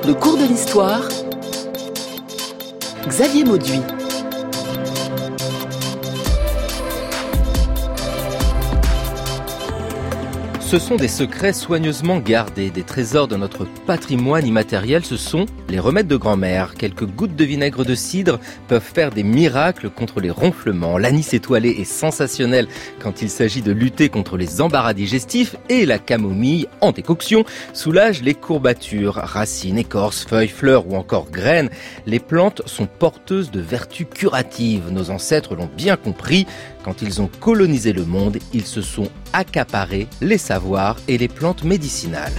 Le cours de l'histoire, Xavier Mauduit. Ce sont des secrets soigneusement gardés, des trésors de notre patrimoine immatériel, ce sont les remèdes de grand-mère. Quelques gouttes de vinaigre de cidre peuvent faire des miracles contre les ronflements. L'anis étoilé est sensationnel quand il s'agit de lutter contre les embarras digestifs et la camomille, en décoction, soulage les courbatures. Racines, écorces, feuilles, fleurs ou encore graines, les plantes sont porteuses de vertus curatives. Nos ancêtres l'ont bien compris. Quand ils ont colonisé le monde, ils se sont accaparés les savoirs et les plantes médicinales.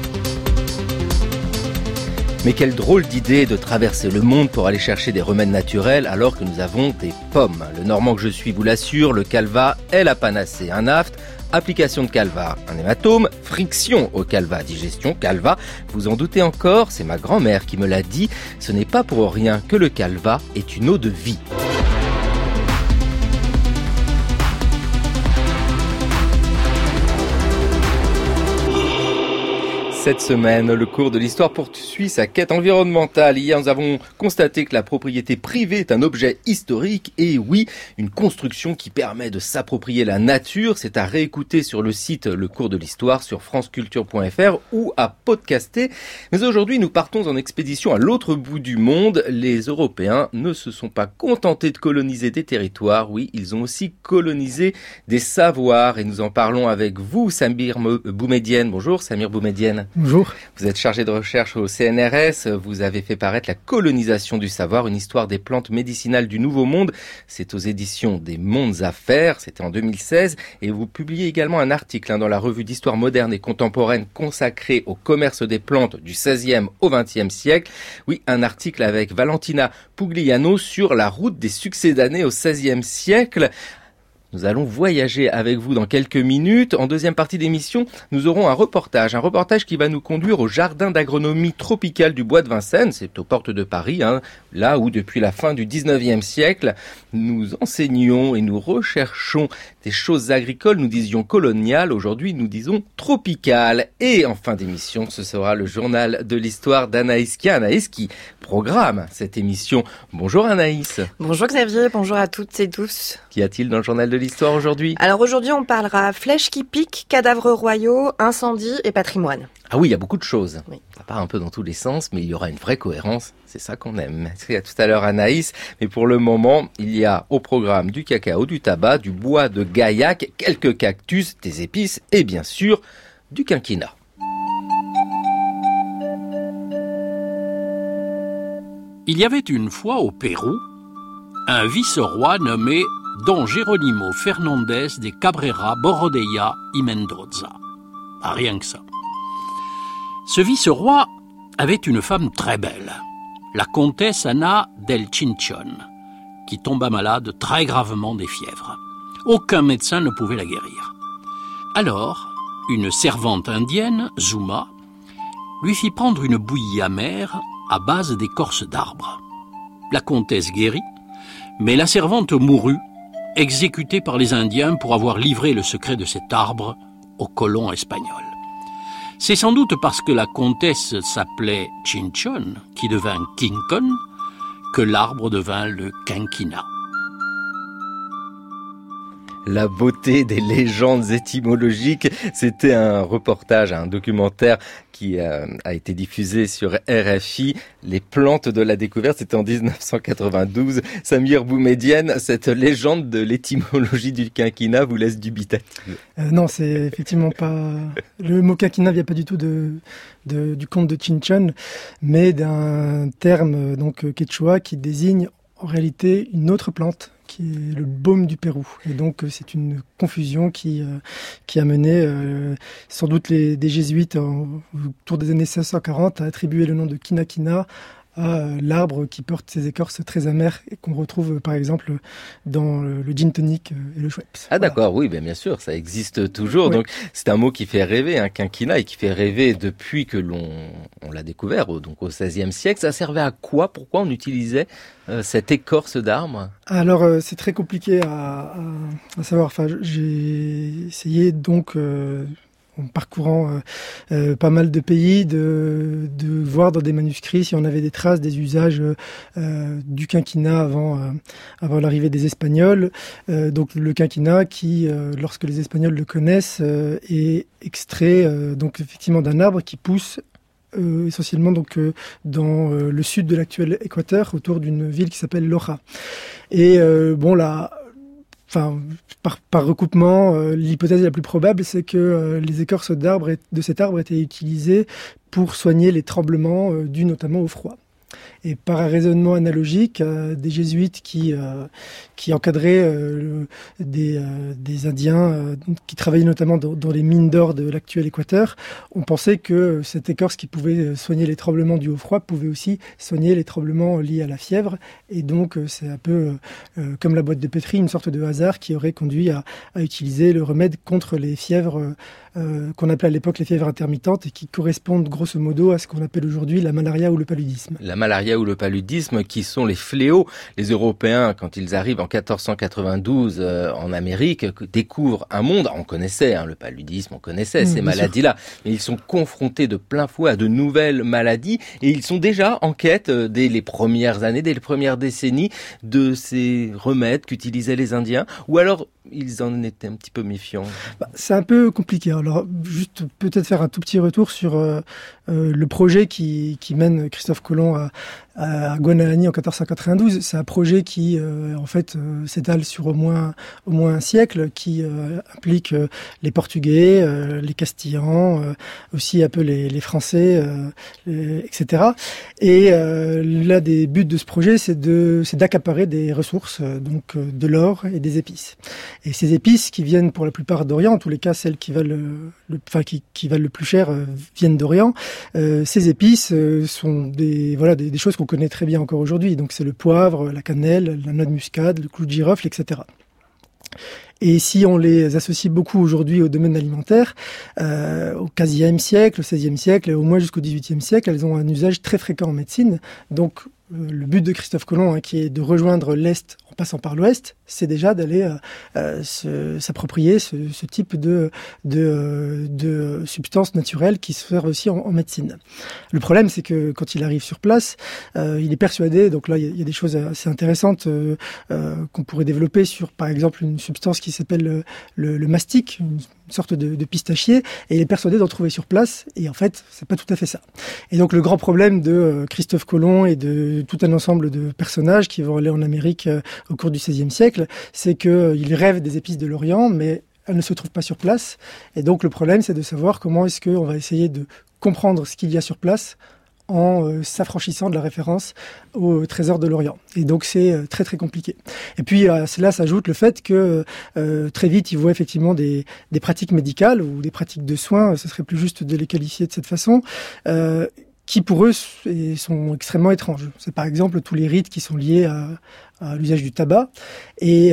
Mais quelle drôle d'idée de traverser le monde pour aller chercher des remèdes naturels alors que nous avons des pommes. Le Normand que je suis vous l'assure, le calva est la panacée. Un aft, application de calva, un hématome, friction au calva, digestion, calva. Vous en doutez encore, c'est ma grand-mère qui me l'a dit. Ce n'est pas pour rien que le calva est une eau de vie. Cette semaine, le cours de l'histoire poursuit sa quête environnementale. Hier, nous avons constaté que la propriété privée est un objet historique et oui, une construction qui permet de s'approprier la nature. C'est à réécouter sur le site Le cours de l'histoire sur franceculture.fr ou à podcaster. Mais aujourd'hui, nous partons en expédition à l'autre bout du monde. Les Européens ne se sont pas contentés de coloniser des territoires. Oui, ils ont aussi colonisé des savoirs et nous en parlons avec vous, Samir Boumedienne. Bonjour, Samir Boumedienne. Bonjour. Vous êtes chargé de recherche au CNRS. Vous avez fait paraître La colonisation du savoir, une histoire des plantes médicinales du Nouveau Monde. C'est aux éditions des Mondes Affaires. C'était en 2016. Et vous publiez également un article dans la revue d'histoire moderne et contemporaine consacrée au commerce des plantes du XVIe au XXe siècle. Oui, un article avec Valentina Pugliano sur la route des succédanés au XVIe siècle. Nous allons voyager avec vous dans quelques minutes. En deuxième partie d'émission, nous aurons un reportage qui va nous conduire au jardin d'agronomie tropicale du Bois de Vincennes. C'est aux portes de Paris, là où depuis la fin du 19e siècle, nous enseignions et nous recherchons des choses agricoles. Nous disions coloniales, aujourd'hui nous disons tropicales. Et en fin d'émission, ce sera le journal de l'histoire d'Anaïs Kia. Anaïs qui programme cette émission. Bonjour Anaïs. Bonjour Xavier, bonjour à toutes et tous. Qu'y a-t-il dans le journal de l'histoire aujourd'hui ? Alors aujourd'hui, on parlera flèches qui piquent, cadavres royaux, incendies et patrimoine. Ah oui, il y a beaucoup de choses. Oui. Ça part un peu dans tous les sens, mais il y aura une vraie cohérence. C'est ça qu'on aime. Merci à tout à l'heure Anaïs. Mais pour le moment, il y a au programme du cacao, du tabac, du bois de gaillac, quelques cactus, des épices et bien sûr du quinquina. Il y avait une fois au Pérou un vice-roi nommé Don Jerónimo Fernández de Cabrera Borodeya y Mendoza. Ah, rien que ça. Ce vice-roi avait une femme très belle, la comtesse Ana del Chinchón, qui tomba malade très gravement des fièvres. Aucun médecin ne pouvait la guérir. Alors, une servante indienne, Zuma, lui fit prendre une bouillie amère à base d'écorce d'arbres. La comtesse guérit, mais la servante mourut, exécutée par les Indiens pour avoir livré le secret de cet arbre aux colons espagnols. C'est sans doute parce que la comtesse s'appelait Chinchón, qui devint Quincón, que l'arbre devint le quinquina. La beauté des légendes étymologiques, c'était un reportage, un documentaire qui a été diffusé sur RFI. Les plantes de la découverte, c'était en 1992. Samir Boumedienne, cette légende de l'étymologie du quinquina vous laisse dubitatif. Non, c'est effectivement pas... Le mot quinquina vient pas du tout du comte de Chinchón, mais d'un terme donc quechua qui désigne en réalité une autre plante, qui est le baume du Pérou. Et donc, c'est une confusion qui a mené sans doute des jésuites autour des années 1640 à attribuer le nom de quinaquina à l'arbre qui porte ces écorces très amères et qu'on retrouve par exemple dans le gin tonic et le Schweppes. Ah voilà. D'accord, oui, bien sûr, ça existe toujours. Oui. Donc c'est un mot qui fait rêver, un quinquina, et qui fait rêver depuis que on l'a découvert, donc au XVIe siècle. Ça servait à quoi ? Pourquoi on utilisait cette écorce d'arbre ? Alors c'est très compliqué à savoir. Enfin, j'ai essayé donc en parcourant pas mal de pays, de voir dans des manuscrits si on avait des traces des usages du quinquina avant l'arrivée des Espagnols. Donc le quinquina qui, lorsque les Espagnols le connaissent, est extrait donc effectivement d'un arbre qui pousse essentiellement donc dans le sud de l'actuel Équateur, autour d'une ville qui s'appelle Loja. Et par recoupement, l'hypothèse la plus probable, c'est que les écorces de cet arbre étaient utilisées pour soigner les tremblements dus notamment au froid. Et par un raisonnement analogique, des jésuites qui encadraient des Indiens qui travaillaient notamment dans les mines d'or de l'actuel Équateur, ont pensé que cette écorce qui pouvait soigner les tremblements dus au froid pouvait aussi soigner les tremblements liés à la fièvre. Et donc c'est un peu comme la boîte de pétri, une sorte de hasard qui aurait conduit à utiliser le remède contre les fièvres qu'on appelait à l'époque les fièvres intermittentes et qui correspondent grosso modo à ce qu'on appelle aujourd'hui la malaria ou le paludisme. La malaria ou le paludisme qui sont les fléaux. Les Européens, quand ils arrivent en 1492 en Amérique, découvrent un monde. On connaissait le paludisme, on connaissait ces maladies-là. Mais ils sont confrontés de plein fouet à de nouvelles maladies et ils sont déjà en quête dès les premières années, dès les premières décennies de ces remèdes qu'utilisaient les Indiens. Ou alors ils en étaient un petit peu méfiants. C'est un peu compliqué. Alors, juste peut-être faire un tout petit retour sur le projet qui mène Christophe Colomb à Guanahani en 1492. C'est un projet qui, s'étale sur au moins un siècle, qui implique les Portugais, les Castillans, aussi un peu les Français, etc. Et l'un des buts de ce projet, c'est d'accaparer des ressources, donc de l'or et des épices. Et ces épices qui viennent pour la plupart d'Orient, en tous les cas celles qui valent qui valent le plus cher viennent d'Orient. Ces épices sont des choses qu'on connaît très bien encore aujourd'hui. Donc c'est le poivre, la cannelle, la noix de muscade, le clou de girofle, etc. Et si on les associe beaucoup aujourd'hui au domaine alimentaire, au XVe siècle, au XVIe siècle et au moins jusqu'au XVIIIe siècle, elles ont un usage très fréquent en médecine. Donc le but de Christophe Colomb, qui est de rejoindre l'Est en passant par l'Ouest, c'est déjà d'aller s'approprier ce type de substances naturelles qui se servent aussi en médecine. Le problème, c'est que quand il arrive sur place, il est persuadé, donc là il y a des choses assez intéressantes qu'on pourrait développer sur par exemple une substance qui s'appelle le mastic, une sorte de pistachier, et il est persuadé d'en trouver sur place, et en fait c'est pas tout à fait ça. Et donc le grand problème de Christophe Colomb et de tout un ensemble de personnages qui vont aller en Amérique au cours du XVIe siècle, c'est qu'ils rêvent des épices de l'Orient, mais elles ne se trouvent pas sur place. Et donc le problème, c'est de savoir comment est-ce qu'on va essayer de comprendre ce qu'il y a sur place en s'affranchissant de la référence au trésor de l'Orient. Et donc c'est très très compliqué. Et puis à cela s'ajoute le fait que très vite ils voient effectivement des pratiques médicales ou des pratiques de soins, ce serait plus juste de les qualifier de cette façon, qui pour eux sont extrêmement étranges. C'est par exemple tous les rites qui sont liés à l'usage du tabac, et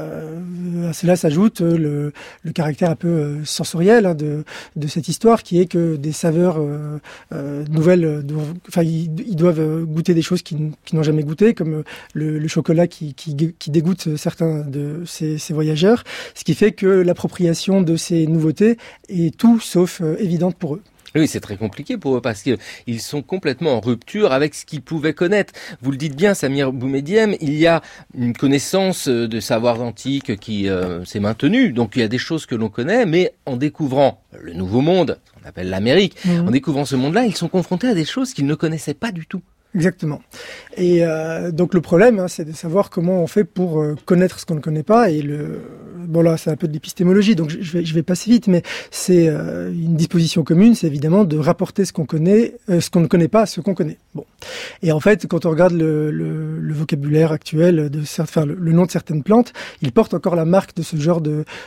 à cela s'ajoute le caractère un peu sensoriel de cette histoire, qui est que des saveurs nouvelles, ils doivent goûter des choses qu'ils n'ont jamais goûtées, comme le chocolat qui dégoûte certains de ces voyageurs, ce qui fait que l'appropriation de ces nouveautés est tout sauf évidente pour eux. Oui, c'est très compliqué pour eux parce qu'ils sont complètement en rupture avec ce qu'ils pouvaient connaître. Vous le dites bien, Samir Boumedienne, il y a une connaissance de savoirs antiques qui s'est maintenue. Donc il y a des choses que l'on connaît, mais en découvrant le Nouveau Monde, ce qu'on appelle l'Amérique, en découvrant ce monde-là, ils sont confrontés à des choses qu'ils ne connaissaient pas du tout. Exactement. Et donc le problème, c'est de savoir comment on fait pour connaître ce qu'on ne connaît pas. Et bon là, c'est un peu de l'épistémologie, donc je vais passer vite, mais c'est une disposition commune, c'est évidemment de rapporter ce qu'on connaît, ce qu'on ne connaît pas à ce qu'on connaît. Bon. Et en fait, quand on regarde le vocabulaire actuel le nom de certaines plantes, il porte encore la marque de ce genre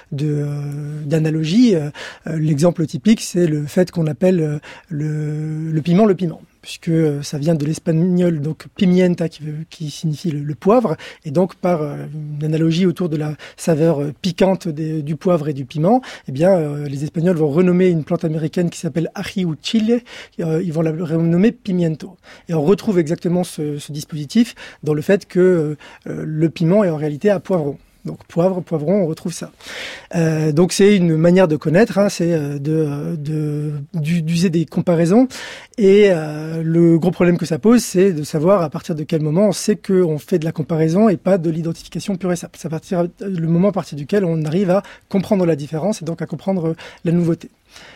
d'analogie. L'exemple typique, c'est le fait qu'on appelle le piment le piment, puisque ça vient de l'espagnol, donc pimienta, qui signifie le poivre, et donc par une analogie autour de la saveur piquante du poivre et du piment, eh bien les Espagnols vont renommer une plante américaine qui s'appelle ají ou chile, ils vont la renommer pimiento. Et on retrouve exactement ce dispositif dans le fait que le piment est en réalité un poivron. Donc poivre, poivron, on retrouve ça. Donc c'est une manière de connaître, hein, c'est d'user des comparaisons. Et le gros problème que ça pose, c'est de savoir à partir de quel moment on sait qu'on fait de la comparaison et pas de l'identification pure et simple. C'est le moment à partir duquel on arrive à comprendre la différence et donc à comprendre la nouveauté.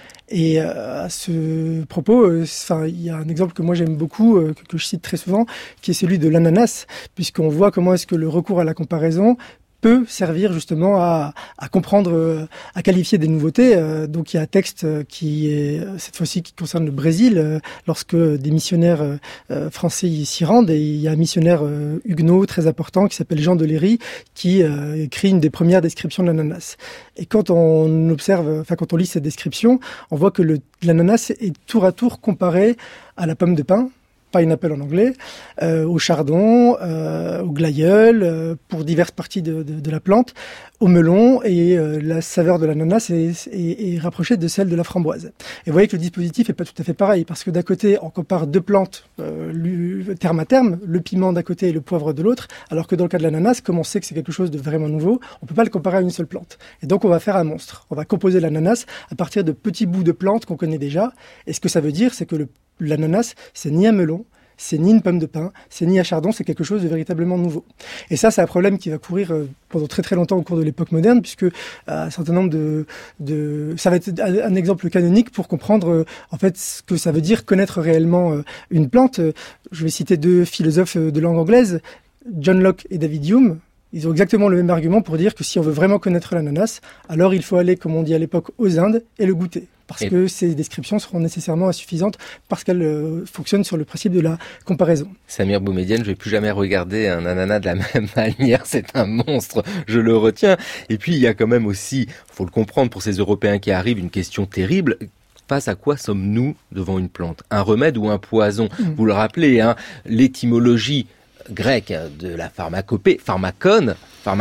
Et à ce propos, il y a un exemple que moi j'aime beaucoup, que je cite très souvent, qui est celui de l'ananas, puisqu'on voit comment est-ce que le recours à la comparaison peut servir justement à comprendre, à qualifier des nouveautés. Donc il y a un texte qui est cette fois-ci qui concerne le Brésil, lorsque des missionnaires français s'y rendent, et il y a un missionnaire huguenot très important qui s'appelle Jean de Léry qui écrit une des premières descriptions de l'ananas. Et quand on observe, quand on lit cette description, on voit que l'ananas est tour à tour comparé à la pomme de pin, pineapple en anglais, au chardon, au glaïeul, pour diverses parties de la plante, au melon, et la saveur de l'ananas est rapprochée de celle de la framboise. Et vous voyez que le dispositif est pas tout à fait pareil, parce que d'un côté, on compare deux plantes terme à terme, le piment d'un côté et le poivre de l'autre, alors que dans le cas de l'ananas, comme on sait que c'est quelque chose de vraiment nouveau, on peut pas le comparer à une seule plante. Et donc on va faire un monstre. On va composer l'ananas à partir de petits bouts de plantes qu'on connaît déjà. Et ce que ça veut dire, c'est que l'ananas, c'est ni un melon, c'est ni une pomme de pin, c'est ni un chardon, c'est quelque chose de véritablement nouveau. Et ça, c'est un problème qui va courir pendant très très longtemps au cours de l'époque moderne, puisque un certain nombre ça va être un exemple canonique pour comprendre en fait ce que ça veut dire connaître réellement une plante. Je vais citer deux philosophes de langue anglaise, John Locke et David Hume. Ils ont exactement le même argument pour dire que si on veut vraiment connaître l'ananas, alors il faut aller, comme on dit à l'époque, aux Indes et le goûter. Parce que ces descriptions seront nécessairement insuffisantes parce qu'elles fonctionnent sur le principe de la comparaison. Samir Boumedienne, je vais plus jamais regarder un ananas de la même manière, c'est un monstre, je le retiens. Et puis il y a quand même aussi, faut le comprendre pour ces Européens qui arrivent, une question terrible. Face à quoi sommes-nous devant une plante? Un remède ou un poison? Vous le rappelez, hein, l'étymologie grecque de la pharmacopée, pharmakon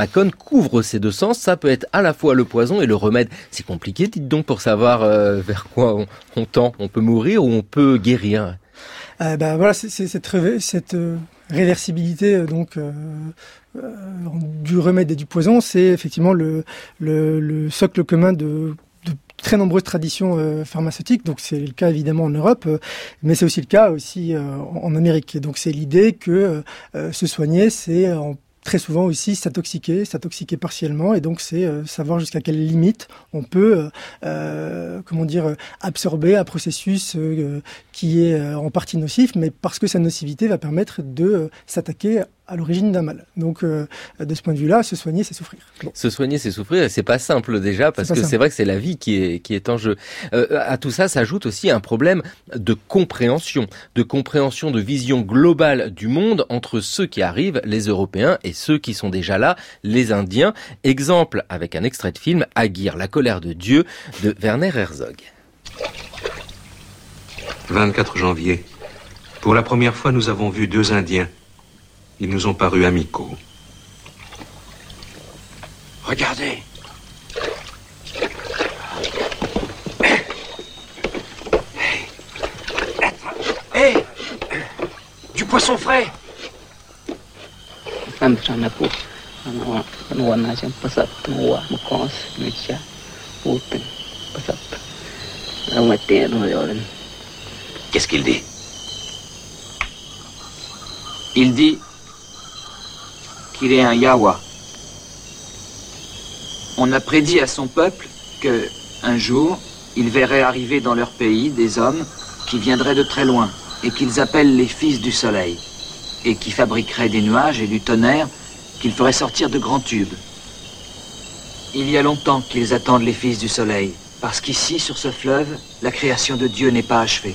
couvre ces deux sens. Ça peut être à la fois le poison et le remède. C'est compliqué, dites donc, pour savoir vers quoi on tend. On peut mourir ou on peut guérir. Voilà, c'est cette réversibilité du remède et du poison, c'est effectivement le socle commun de très nombreuses traditions pharmaceutiques. Donc c'est le cas évidemment en Europe, mais c'est aussi le cas en Amérique. Et donc c'est l'idée que se soigner, c'est très souvent aussi s'intoxiquer partiellement, et donc c'est savoir jusqu'à quelle limite on peut absorber un processus qui est en partie nocif, mais parce que sa nocivité va permettre de s'attaquer à l'origine d'un mal. Donc, de ce point de vue-là, se soigner, c'est souffrir. Bon. Se soigner, c'est souffrir, et c'est pas simple déjà, parce que c'est vrai que c'est la vie qui est en jeu. À tout ça s'ajoute aussi un problème de compréhension de vision globale du monde entre ceux qui arrivent, les Européens, et ceux qui sont déjà là, les Indiens. Exemple avec un extrait de film, Aguirre, la colère de Dieu, de Werner Herzog. 24 janvier. Pour la première fois, nous avons vu deux Indiens. Ils nous ont paru amicaux. Regardez. Hé, du poisson frais. Qu'est-ce qu'il dit? Il dit qu'il est un Yawa. On a prédit à son peuple que, un jour, ils verraient arriver dans leur pays des hommes qui viendraient de très loin et qu'ils appellent les fils du soleil, et qui fabriqueraient des nuages et du tonnerre qu'ils feraient sortir de grands tubes. Il y a longtemps qu'ils attendent les fils du soleil, parce qu'ici, sur ce fleuve, la création de Dieu n'est pas achevée.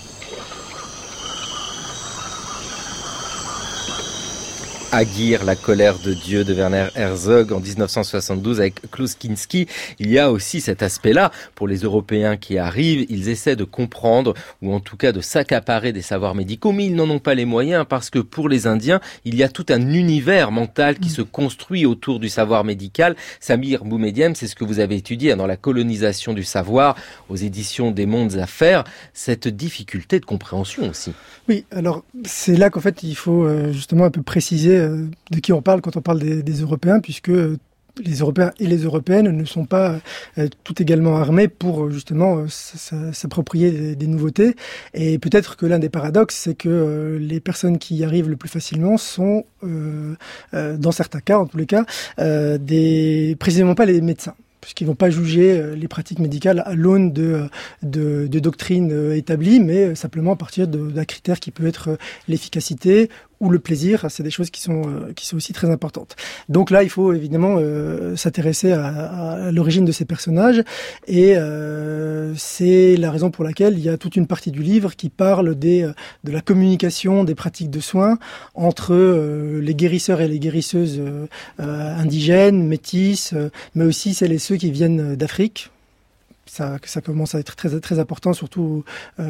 Aguirre, la colère de Dieu de Werner Herzog en 1972 avec Klaus Kinski. Il y a aussi cet aspect-là pour les Européens qui arrivent. Ils essaient de comprendre ou en tout cas de s'accaparer des savoirs médicaux, mais ils n'en ont pas les moyens parce que pour les Indiens, il y a tout un univers mental qui se construit autour du savoir médical. Samir Boumedienne, c'est ce que vous avez étudié dans la colonisation du savoir aux éditions des Mondes Affaires. Cette difficulté de compréhension aussi. Oui, alors c'est là qu'en fait il faut justement un peu préciser de qui on parle quand on parle des Européens, puisque les Européens et les Européennes ne sont pas tout également armés pour justement s'approprier des nouveautés. Et peut-être que l'un des paradoxes, c'est que les personnes qui y arrivent le plus facilement sont, dans certains cas, en tous les cas, précisément pas les médecins, puisqu'ils vont pas juger les pratiques médicales à l'aune de doctrines établies, mais simplement à partir d'un critère qui peut être l'efficacité ou le plaisir. C'est des choses qui sont aussi très importantes. Donc là, il faut évidemment s'intéresser à l'origine de ces personnages, et c'est la raison pour laquelle il y a toute une partie du livre qui parle de la communication des pratiques de soins entre les guérisseurs et les guérisseuses indigènes, métisses, mais aussi celles et ceux qui viennent d'Afrique. Ça commence à être très, très important, surtout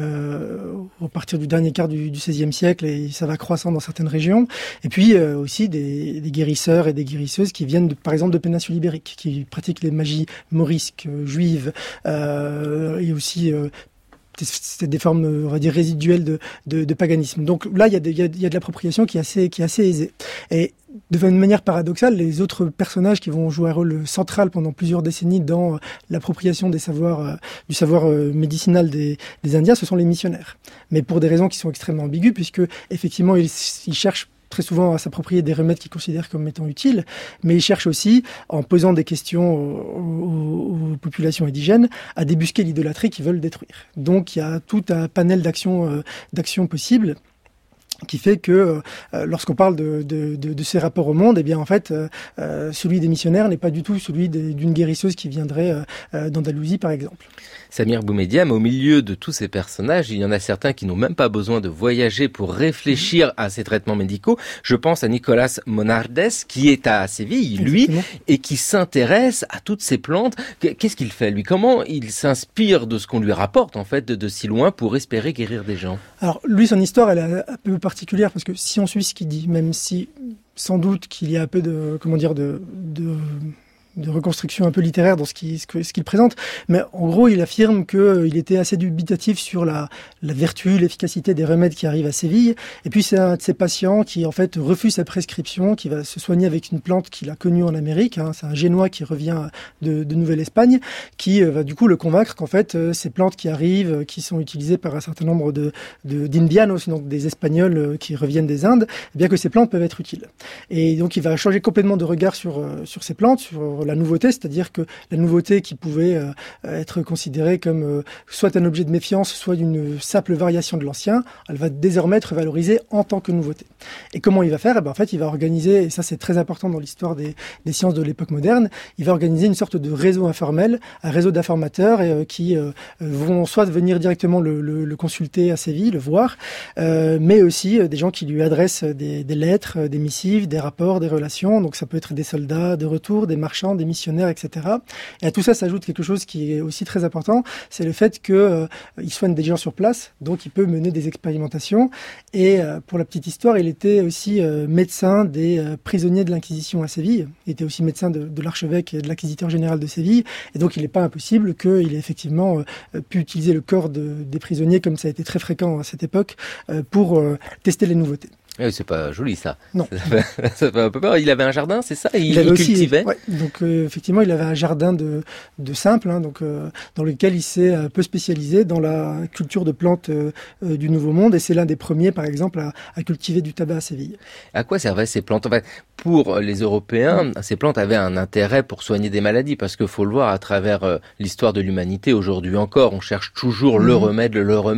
au partir du dernier quart du XVIe siècle, et ça va croissant dans certaines régions. Et puis aussi des guérisseurs et des guérisseuses qui viennent, par exemple, de péninsule ibérique, qui pratiquent les magies maurisques, juives, et aussi c'est des formes, on va dire, résiduelles de paganisme. Donc là, il y a de l'appropriation qui est assez aisée. Et de manière paradoxale, les autres personnages qui vont jouer un rôle central pendant plusieurs décennies dans l'appropriation du savoir médicinal des Indiens, ce sont les missionnaires. Mais pour des raisons qui sont extrêmement ambiguës, puisque effectivement, ils cherchent très souvent à s'approprier des remèdes qu'ils considèrent comme étant utiles, mais ils cherchent aussi, en posant des questions aux populations indigènes, à débusquer l'idolâtrie qu'ils veulent détruire. Donc il y a tout un panel d'actions possibles, qui fait que lorsqu'on parle de ces rapports au monde, eh bien en fait, celui des missionnaires n'est pas du tout celui d'une guérisseuse qui viendrait d'Andalousie, par exemple. Samir Boumediam, au milieu de tous ces personnages, il y en a certains qui n'ont même pas besoin de voyager pour réfléchir à ces traitements médicaux. Je pense à Nicolas Monardes, qui est à Séville, lui, et qui s'intéresse à toutes ces plantes. Qu'est-ce qu'il fait, lui? Comment il s'inspire de ce qu'on lui rapporte, en fait, de si loin pour espérer guérir des gens? Alors, lui, son histoire, elle est un peu particulière, parce que si on suit ce qu'il dit, même si, sans doute, qu'il y a un peu de reconstruction un peu littéraire dans ce qu'il présente, mais en gros il affirme qu'il était assez dubitatif sur la vertu, l'efficacité des remèdes qui arrivent à Séville, et puis c'est un de ses patients qui en fait refuse sa prescription, qui va se soigner avec une plante qu'il a connue en Amérique, c'est un Génois qui revient de Nouvelle-Espagne, qui va du coup le convaincre qu'en fait ces plantes qui arrivent, qui sont utilisées par un certain nombre d'Indianos, donc des Espagnols qui reviennent des Indes, eh bien que ces plantes peuvent être utiles. Et donc il va changer complètement de regard sur ces plantes, sur la nouveauté, c'est-à-dire que la nouveauté qui pouvait être considérée comme soit un objet de méfiance, soit une simple variation de l'ancien, elle va désormais être valorisée en tant que nouveauté. Et comment il va faire? En fait, il va organiser, et ça c'est très important dans l'histoire des sciences de l'époque moderne, il va organiser une sorte de réseau informel, un réseau d'informateurs qui vont soit venir directement le consulter à Séville, le voir, mais aussi des gens qui lui adressent des lettres, des missives, des rapports, des relations. Donc ça peut être des soldats de retour, des marchands, des missionnaires, etc. Et à tout ça s'ajoute quelque chose qui est aussi très important, c'est le fait qu'il soigne des gens sur place, donc il peut mener des expérimentations. Et pour la petite histoire, il était aussi médecin des prisonniers de l'Inquisition à Séville. Il était aussi médecin de l'archevêque et de l'inquisiteur général de Séville. Et donc il n'est pas impossible qu'il ait effectivement pu utiliser le corps des prisonniers, comme ça a été très fréquent à cette époque, pour tester les nouveautés. Oui, c'est pas joli ça. Non. Ça fait un peu peur. Il avait un jardin, c'est ça? Il cultivait. Ouais, donc effectivement, il avait un jardin de simple, dans lequel il s'est un peu spécialisé dans la culture de plantes du Nouveau Monde, et c'est l'un des premiers, par exemple, à cultiver du tabac à Séville. À quoi servaient ces plantes? En fait, pour les Européens, ces plantes avaient un intérêt pour soigner des maladies, parce que faut le voir à travers l'histoire de l'humanité. Aujourd'hui encore, on cherche toujours le remède.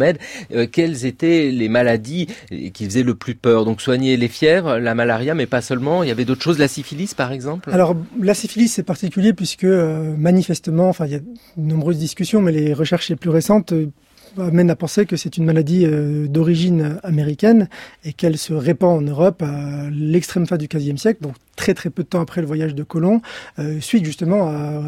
Quelles étaient les maladies qui faisaient le plus peur? Donc soigner les fièvres, la malaria, mais pas seulement. Il y avait d'autres choses, la syphilis par exemple. Alors la syphilis c'est particulier puisque manifestement, il y a de nombreuses discussions, mais les recherches les plus récentes amène à penser que c'est une maladie d'origine américaine et qu'elle se répand en Europe à l'extrême fin du XVe siècle, donc très très peu de temps après le voyage de Colomb, suite justement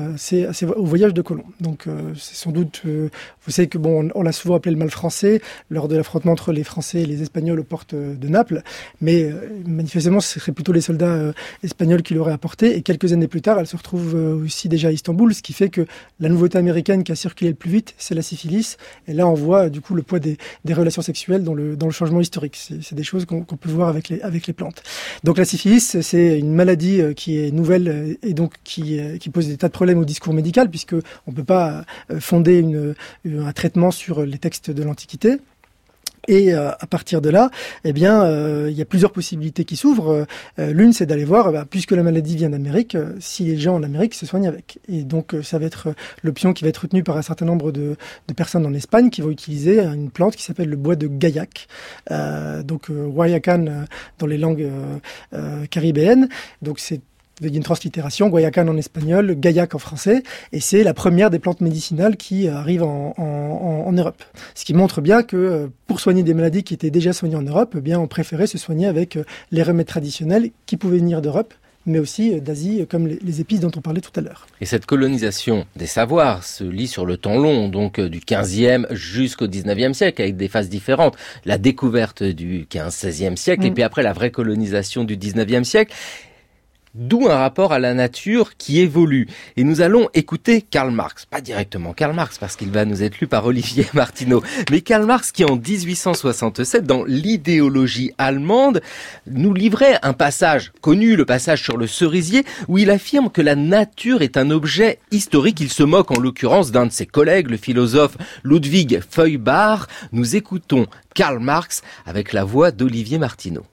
au voyage de Colomb. Donc c'est sans doute, vous savez que on l'a souvent appelé le mal français lors de l'affrontement entre les Français et les Espagnols aux portes de Naples, mais manifestement ce serait plutôt les soldats espagnols qui l'auraient apporté, et quelques années plus tard elle se retrouve aussi déjà à Istanbul, ce qui fait que la nouveauté américaine qui a circulé le plus vite c'est la syphilis, et là on voit du coup le poids des relations sexuelles dans le changement historique. C'est des choses qu'on peut voir avec les plantes. Donc la syphilis, c'est une maladie qui est nouvelle et donc qui pose des tas de problèmes au discours médical, puisque on peut pas fonder un traitement sur les textes de l'Antiquité. Et à partir de là, il y a plusieurs possibilités qui s'ouvrent. L'une, c'est d'aller voir, puisque la maladie vient d'Amérique, si les gens en Amérique se soignent avec. Et donc, ça va être l'option qui va être retenue par un certain nombre de personnes en Espagne qui vont utiliser une plante qui s'appelle le bois de gaillac. Guayacan dans les langues caribéennes. Donc, il y a une translittération, Guayacan en espagnol, gaillac en français, et c'est la première des plantes médicinales qui arrive en Europe. Ce qui montre bien que pour soigner des maladies qui étaient déjà soignées en Europe, on préférait se soigner avec les remèdes traditionnels qui pouvaient venir d'Europe, mais aussi d'Asie, comme les épices dont on parlait tout à l'heure. Et cette colonisation des savoirs se lit sur le temps long, donc du 15e jusqu'au 19e siècle, avec des phases différentes. La découverte du 15-16e siècle, et puis après la vraie colonisation du 19e siècle. D'où un rapport à la nature qui évolue. Et nous allons écouter Karl Marx. Pas directement Karl Marx, parce qu'il va nous être lu par Olivier Martineau. Mais Karl Marx qui, en 1867, dans l'idéologie allemande, nous livrait un passage connu, le passage sur le cerisier, où il affirme que la nature est un objet historique. Il se moque en l'occurrence d'un de ses collègues, le philosophe Ludwig Feuerbach. Nous écoutons Karl Marx avec la voix d'Olivier Martineau.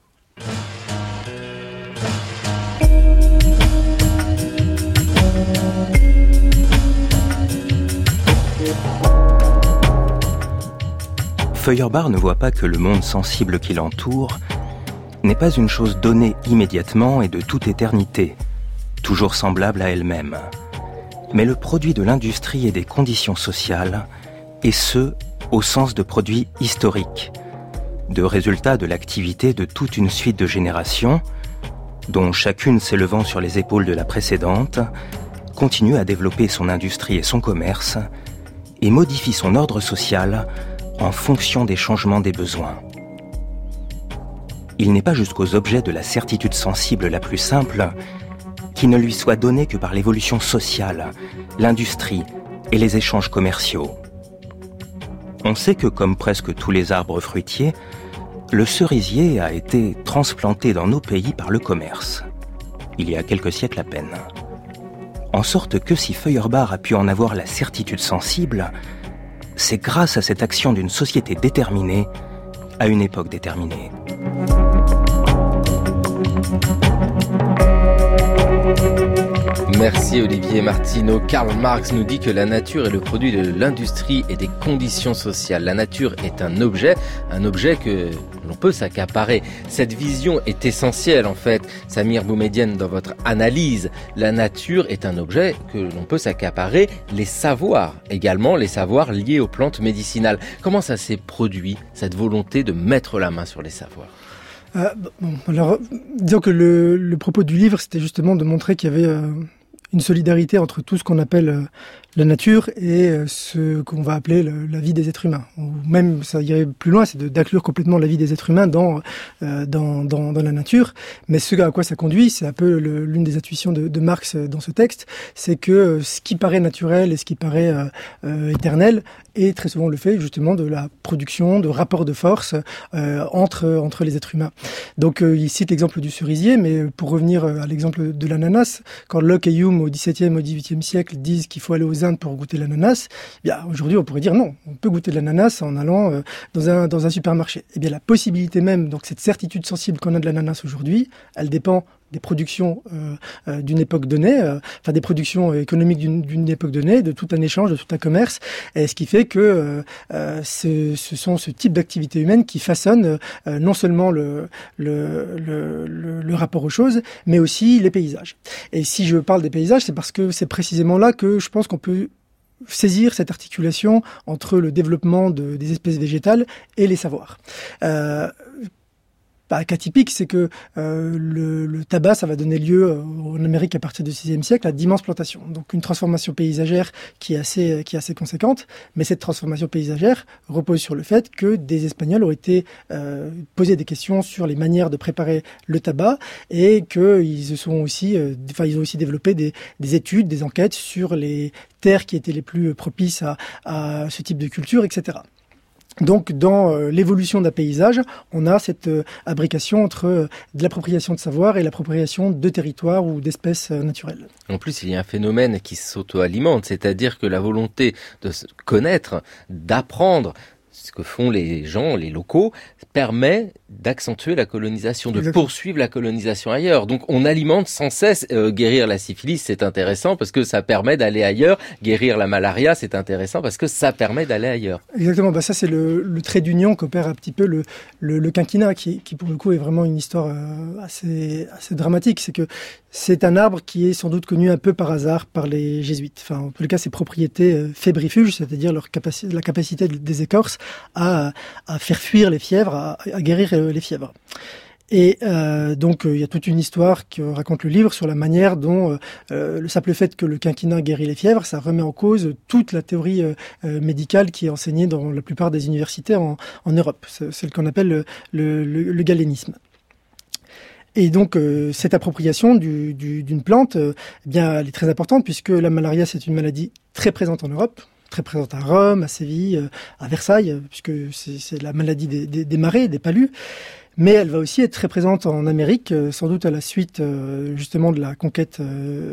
Feuerbach ne voit pas que le monde sensible qui l'entoure n'est pas une chose donnée immédiatement et de toute éternité, toujours semblable à elle-même, mais le produit de l'industrie et des conditions sociales, et ce, au sens de produits historiques, de résultats de l'activité de toute une suite de générations, dont chacune s'élevant sur les épaules de la précédente, continue à développer son industrie et son commerce, et modifie son ordre social en fonction des changements des besoins. Il n'est pas jusqu'aux objets de la certitude sensible la plus simple qui ne lui soit donnée que par l'évolution sociale, l'industrie et les échanges commerciaux. On sait que, comme presque tous les arbres fruitiers, le cerisier a été transplanté dans nos pays par le commerce, il y a quelques siècles à peine. En sorte que si Feuerbach a pu en avoir la certitude sensible, c'est grâce à cette action d'une société déterminée, à une époque déterminée. Merci Olivier Martineau. Karl Marx nous dit que la nature est le produit de l'industrie et des conditions sociales. La nature est un objet que l'on peut s'accaparer. Cette vision est essentielle en fait. Samir Boumedienne, dans votre analyse, la nature est un objet que l'on peut s'accaparer. Les savoirs également, les savoirs liés aux plantes médicinales. Comment ça s'est produit, cette volonté de mettre la main sur les savoirs ? Alors, disons que le propos du livre, c'était justement de montrer qu'il y avait une solidarité entre tout ce qu'on appelle la nature et ce qu'on va appeler la vie des êtres humains. Ou même, ça irait plus loin, c'est d'inclure complètement la vie des êtres humains dans la nature. Mais ce à quoi ça conduit, c'est un peu l'une des intuitions de Marx dans ce texte, c'est que ce qui paraît naturel et ce qui paraît éternel est très souvent le fait justement de la production, de rapports de force entre les êtres humains. Donc il cite l'exemple du cerisier, mais pour revenir à l'exemple de l'ananas, quand Locke et Hume au XVIIe, au XVIIIe siècle disent qu'il faut aller aux Indes pour goûter l'ananas, aujourd'hui on pourrait dire non, on peut goûter de l'ananas en allant dans un supermarché. Eh bien la possibilité même, donc cette certitude sensible qu'on a de l'ananas aujourd'hui, elle dépend des productions d'une époque donnée, des productions économiques d'une époque donnée, de tout un échange, de tout un commerce, et ce qui fait que ce sont ce type d'activités humaines qui façonnent non seulement le rapport aux choses, mais aussi les paysages. Et si je parle des paysages, c'est parce que c'est précisément là que je pense qu'on peut saisir cette articulation entre le développement des espèces végétales et les savoirs. Cas typique, c'est que le tabac, ça va donner lieu en Amérique à partir du VIe siècle à d'immenses plantations. Donc une transformation paysagère qui est assez conséquente, mais cette transformation paysagère repose sur le fait que des Espagnols ont été posés des questions sur les manières de préparer le tabac et qu'ils ont aussi développé des études, des enquêtes sur les terres qui étaient les plus propices à ce type de culture, etc. Donc, dans l'évolution d'un paysage, on a cette abrication entre de l'appropriation de savoir et l'appropriation de territoires ou d'espèces naturelles. En plus, il y a un phénomène qui s'auto-alimente, c'est-à-dire que la volonté de connaître, d'apprendre ce que font les gens, les locaux, permet d'accentuer la colonisation, de Exactement. poursuivre la colonisation ailleurs. Donc on alimente sans cesse. Guérir la syphilis, c'est intéressant parce que ça permet d'aller ailleurs. Guérir la malaria, c'est intéressant parce que ça permet d'aller ailleurs. Exactement, ça c'est le trait d'union qu'opère un petit peu le quinquennat, qui pour le coup est vraiment une histoire assez dramatique. C'est que c'est un arbre qui est sans doute connu un peu par hasard par les jésuites. Enfin, en tous les cas, ses propriétés fébrifuges, c'est-à-dire la capacité des écorces à faire fuir les fièvres, à guérir les fièvres. Et donc il y a toute une histoire que raconte le livre sur la manière dont le simple fait que le quinquennat guérit les fièvres, ça remet en cause toute la théorie médicale qui est enseignée dans la plupart des universités en Europe. C'est ce qu'on appelle le galénisme. Et donc cette appropriation d'une plante, eh bien, elle est très importante puisque la malaria c'est une maladie très présente en Europe, très présente à Rome, à Séville, à Versailles, puisque c'est la maladie des marais, des palus. Mais elle va aussi être très présente en Amérique, sans doute à la suite justement de la conquête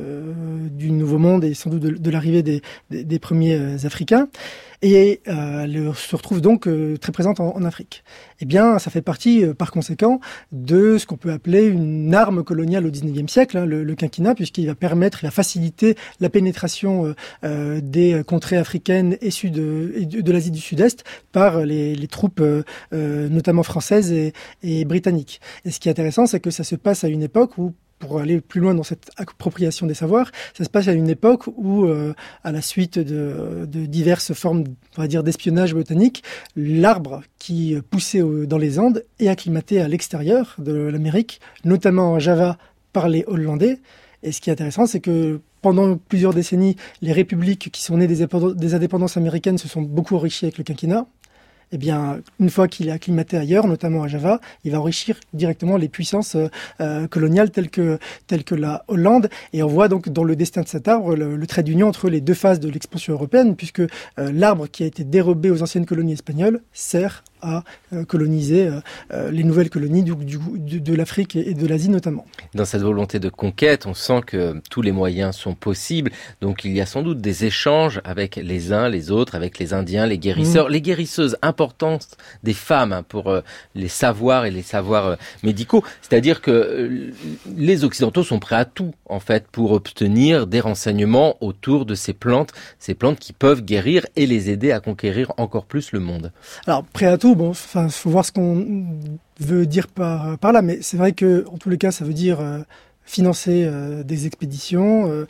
du Nouveau Monde et sans doute de l'arrivée des premiers Africains. Et elle se retrouve donc très présente en Afrique. Eh bien, ça fait partie, par conséquent, de ce qu'on peut appeler une arme coloniale au XIXe siècle, hein, le quinquennat, puisqu'il va faciliter la pénétration des contrées africaines et de l'Asie du Sud-Est par les troupes, notamment françaises et britanniques. Et ce qui est intéressant, c'est que ça se passe à une époque où, pour aller plus loin dans cette appropriation des savoirs, ça se passe à une époque où, à la suite de diverses formes, on va dire, d'espionnage botanique, l'arbre qui poussait dans les Andes est acclimaté à l'extérieur de l'Amérique, notamment en Java par les Hollandais. Et ce qui est intéressant, c'est que pendant plusieurs décennies, les républiques qui sont nées des indépendances américaines se sont beaucoup enrichies avec le quinquennat. Eh bien, une fois qu'il est acclimaté ailleurs, notamment à Java, il va enrichir directement les puissances coloniales telles que la Hollande. Et on voit donc dans le destin de cet arbre le trait d'union entre les deux phases de l'expansion européenne, puisque l'arbre qui a été dérobé aux anciennes colonies espagnoles sert à coloniser les nouvelles colonies de l'Afrique et de l'Asie notamment. Dans cette volonté de conquête, on sent que tous les moyens sont possibles. Donc il y a sans doute des échanges avec les uns, les autres, avec les Indiens, les guérisseurs, les guérisseuses importantes des femmes pour les savoirs et les savoirs médicaux. C'est-à-dire que les Occidentaux sont prêts à tout, en fait, pour obtenir des renseignements autour de ces plantes qui peuvent guérir et les aider à conquérir encore plus le monde. Alors, prêt à tout, bon, enfin, faut voir ce qu'on veut dire par là, mais c'est vrai que, en tous les cas, ça veut dire financer des expéditions,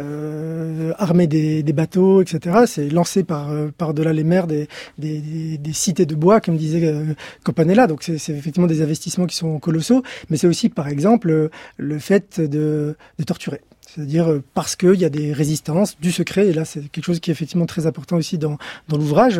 armer des bateaux, etc. C'est lancer par-delà les mers des cités de bois, comme disait Campanella. Donc c'est effectivement des investissements qui sont colossaux, mais c'est aussi, par exemple, le fait de torturer. C'est-à-dire parce qu'il y a des résistances, du secret, et là c'est quelque chose qui est effectivement très important aussi dans l'ouvrage,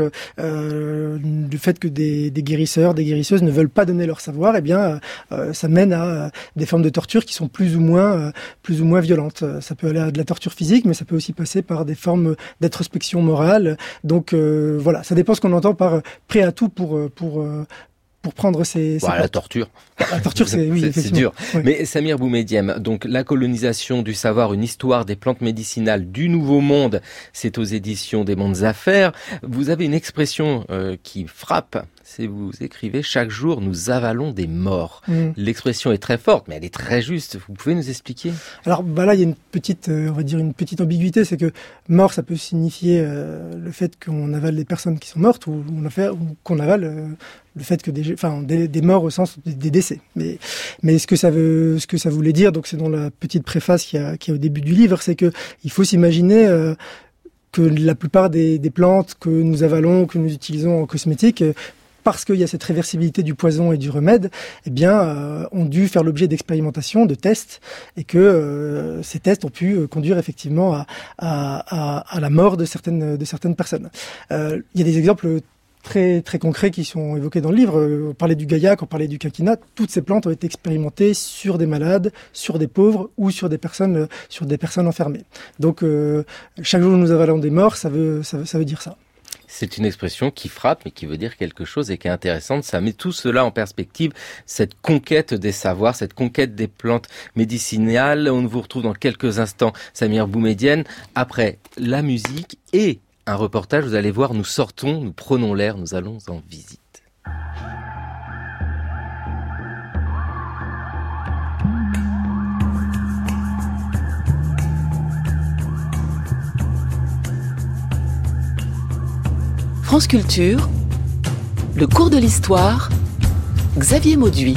le fait que des guérisseurs, des guérisseuses ne veulent pas donner leur savoir, eh bien ça mène à des formes de torture qui sont plus ou moins violentes. Ça peut aller à de la torture physique, mais ça peut aussi passer par des formes d'introspection morale. Donc voilà, ça dépend ce qu'on entend par prêt à tout pour prendre ces la torture. La torture, c'est dur. Ouais. Mais Samir Boumedienne, donc la colonisation du savoir, une histoire des plantes médicinales du Nouveau Monde, c'est aux éditions des Mondes Affaires. Vous avez une expression qui frappe. C'est vous écrivez chaque jour nous avalons des morts. L'expression est très forte, mais elle est très juste. Vous pouvez nous expliquer? Alors là, il y a une petite, on va dire une petite ambiguïté, c'est que mort, ça peut signifier le fait qu'on avale des personnes qui sont mortes ou qu'on avale le fait que des morts au sens des décès. Mais ce que ça voulait dire, donc c'est dans la petite préface qu'il y a au début du livre, c'est que il faut s'imaginer que la plupart des plantes que nous avalons, que nous utilisons en cosmétique, parce qu'il y a cette réversibilité du poison et du remède, eh bien, ont dû faire l'objet d'expérimentations, de tests, et que ces tests ont pu conduire effectivement à la mort de certaines personnes. Il y a des exemples très très concrets qui sont évoqués dans le livre. On parlait du gaillac, on parlait du quinquina. Toutes ces plantes ont été expérimentées sur des malades, sur des pauvres ou sur des personnes enfermées. Donc chaque jour nous avalons des morts, ça veut dire ça. C'est une expression qui frappe, mais qui veut dire quelque chose et qui est intéressante. Ça met tout cela en perspective, cette conquête des savoirs, cette conquête des plantes médicinales. On vous retrouve dans quelques instants, Samir Boumedienne, après la musique et un reportage. Vous allez voir, nous sortons, nous prenons l'air, nous allons en visite. France Culture, le cours de l'histoire, Xavier Mauduit.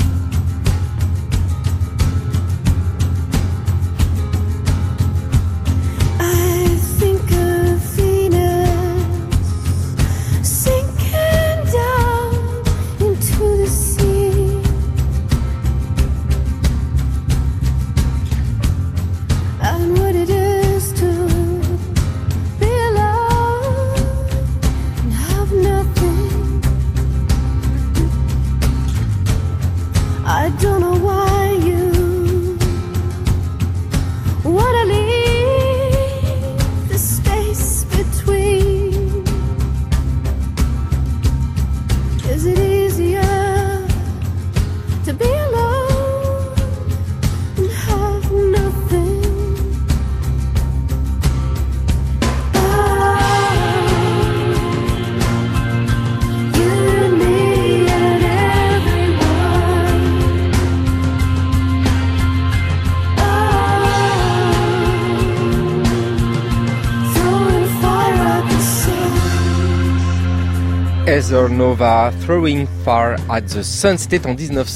Heather Nova, Throwing Fire at the Sun, c'était en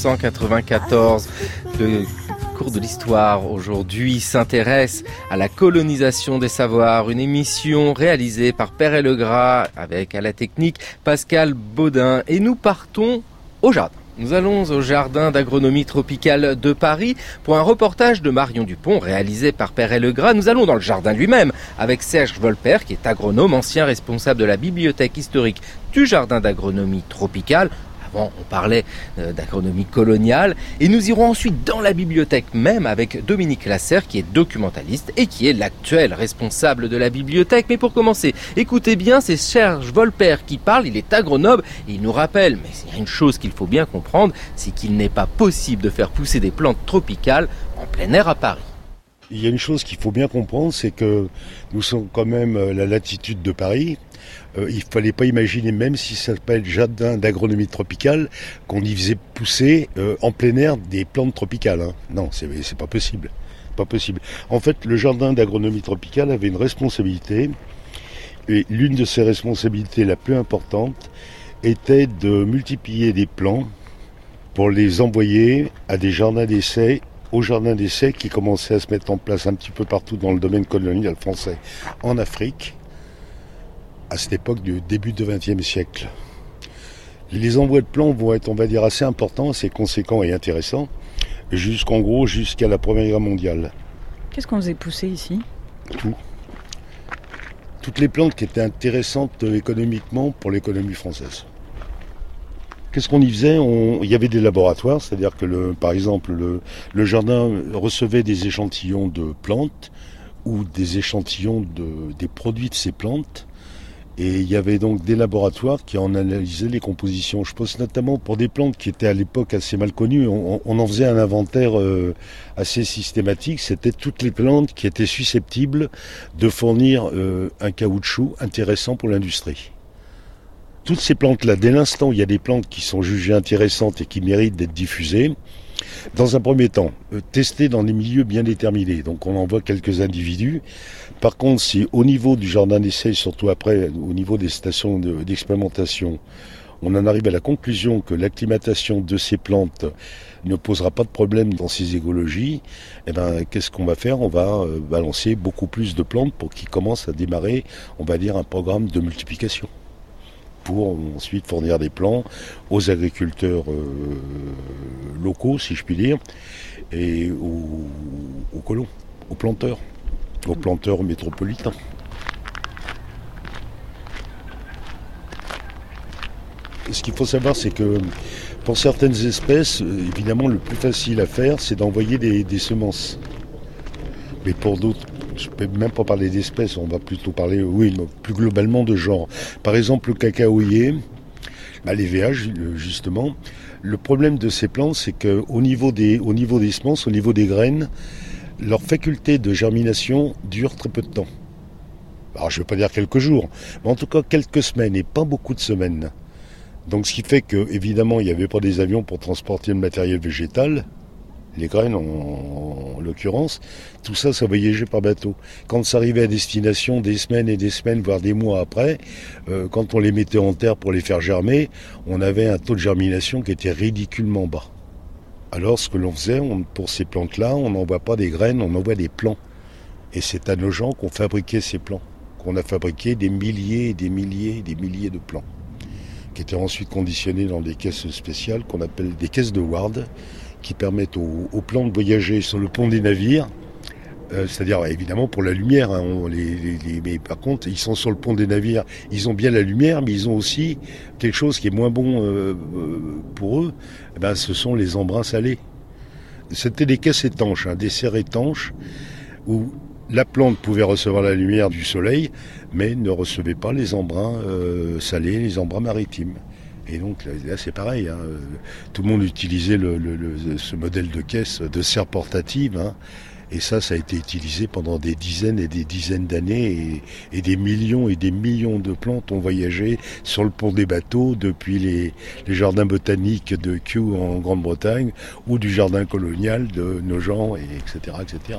1994. Le cours de l'histoire aujourd'hui s'intéresse à la colonisation des savoirs, une émission réalisée par Perret Legras avec à la technique Pascal Baudin. Et nous partons au jardin. Nous allons au jardin d'agronomie tropicale de Paris pour un reportage de Marion Dupont réalisé par Perret Legras. Nous allons dans le jardin lui-même avec Serge Volper qui est agronome, ancien responsable de la bibliothèque historique du jardin d'agronomie tropicale. Avant, on parlait d'agronomie coloniale. Et nous irons ensuite dans la bibliothèque même avec Dominique Lasserre qui est documentaliste et qui est l'actuel responsable de la bibliothèque. Mais pour commencer, écoutez bien, c'est Serge Volper qui parle. Il est agronome et il nous rappelle, mais il y a une chose qu'il faut bien comprendre, c'est qu'il n'est pas possible de faire pousser des plantes tropicales en plein air à Paris. Il y a une chose qu'il faut bien comprendre, c'est que nous sommes quand même à la latitude de Paris. Il ne fallait pas imaginer, même si ça s'appelle jardin d'agronomie tropicale, qu'on y faisait pousser en plein air des plantes tropicales. Hein. Non, c'est pas possible. Pas possible. En fait, le jardin d'agronomie tropicale avait une responsabilité, et l'une de ses responsabilités la plus importante était de multiplier des plants pour les envoyer à des jardins d'essai, aux jardins d'essai qui commençaient à se mettre en place un petit peu partout dans le domaine colonial français, en Afrique, à cette époque du début du XXe siècle. Les envois de plants vont être, on va dire, assez importants, assez conséquents et intéressants, jusqu'à la Première Guerre mondiale. Qu'est-ce qu'on faisait pousser ici ? Tout. Toutes les plantes qui étaient intéressantes économiquement pour l'économie française. Qu'est-ce qu'on y faisait ? Il y avait des laboratoires, c'est-à-dire que, par exemple, le jardin recevait des échantillons de plantes ou des échantillons des produits de ces plantes. Et il y avait donc des laboratoires qui en analysaient les compositions. Je pense notamment pour des plantes qui étaient à l'époque assez mal connues. On en faisait un inventaire assez systématique. C'était toutes les plantes qui étaient susceptibles de fournir un caoutchouc intéressant pour l'industrie. Toutes ces plantes-là, dès l'instant où il y a des plantes qui sont jugées intéressantes et qui méritent d'être diffusées, dans un premier temps, testées dans des milieux bien déterminés. Donc on envoie quelques individus. Par contre, si au niveau du jardin d'essai, surtout après, au niveau des stations d'expérimentation, on en arrive à la conclusion que l'acclimatation de ces plantes ne posera pas de problème dans ces écologies, eh ben, qu'est-ce qu'on va faire ? On va balancer beaucoup plus de plantes pour qu'ils commencent à démarrer, on va dire, un programme de multiplication, pour ensuite fournir des plants aux agriculteurs locaux, si je puis dire, et aux colons, aux planteurs métropolitains. Ce qu'il faut savoir, c'est que pour certaines espèces, évidemment, le plus facile à faire, c'est d'envoyer des semences. Mais pour d'autres je ne peux même pas parler d'espèces, on va plutôt parler, oui, plus globalement de genre. Par exemple, le cacaoyer, les VH, justement, le problème de ces plantes, c'est qu'au niveau des semences, au niveau des graines, leur faculté de germination dure très peu de temps. Alors, je ne veux pas dire quelques jours, mais en tout cas quelques semaines, et pas beaucoup de semaines. Donc, ce qui fait qu'évidemment, il n'y avait pas des avions pour transporter le matériel végétal, les graines en l'occurrence, tout ça, ça voyageait par bateau. Quand ça arrivait à destination, des semaines, voire des mois après, quand on les mettait en terre pour les faire germer, on avait un taux de germination qui était ridiculement bas. Alors ce que l'on faisait, pour ces plantes-là, on n'envoie pas des graines, on envoie des plants. Et c'est à nos gens qu'on fabriquait ces plants, qu'on a fabriqué des milliers et des milliers et des milliers de plants, qui étaient ensuite conditionnés dans des caisses spéciales qu'on appelle des caisses de Ward, qui permettent aux plants de voyager sur le pont des navires, c'est-à-dire évidemment pour la lumière, hein, mais par contre ils sont sur le pont des navires, ils ont bien la lumière, mais ils ont aussi quelque chose qui est moins bon pour eux, ce sont les embruns salés. C'était des caisses étanches, des serres étanches, où la plante pouvait recevoir la lumière du soleil, mais ne recevait pas les embruns salés, les embruns maritimes. Et donc là c'est pareil, hein. Tout le monde utilisait ce modèle de caisse de serre portative, hein. Et ça a été utilisé pendant des dizaines et des dizaines d'années, et des millions de plantes ont voyagé sur le pont des bateaux depuis les jardins botaniques de Kew en Grande-Bretagne ou du jardin colonial de Nogent, etc., etc.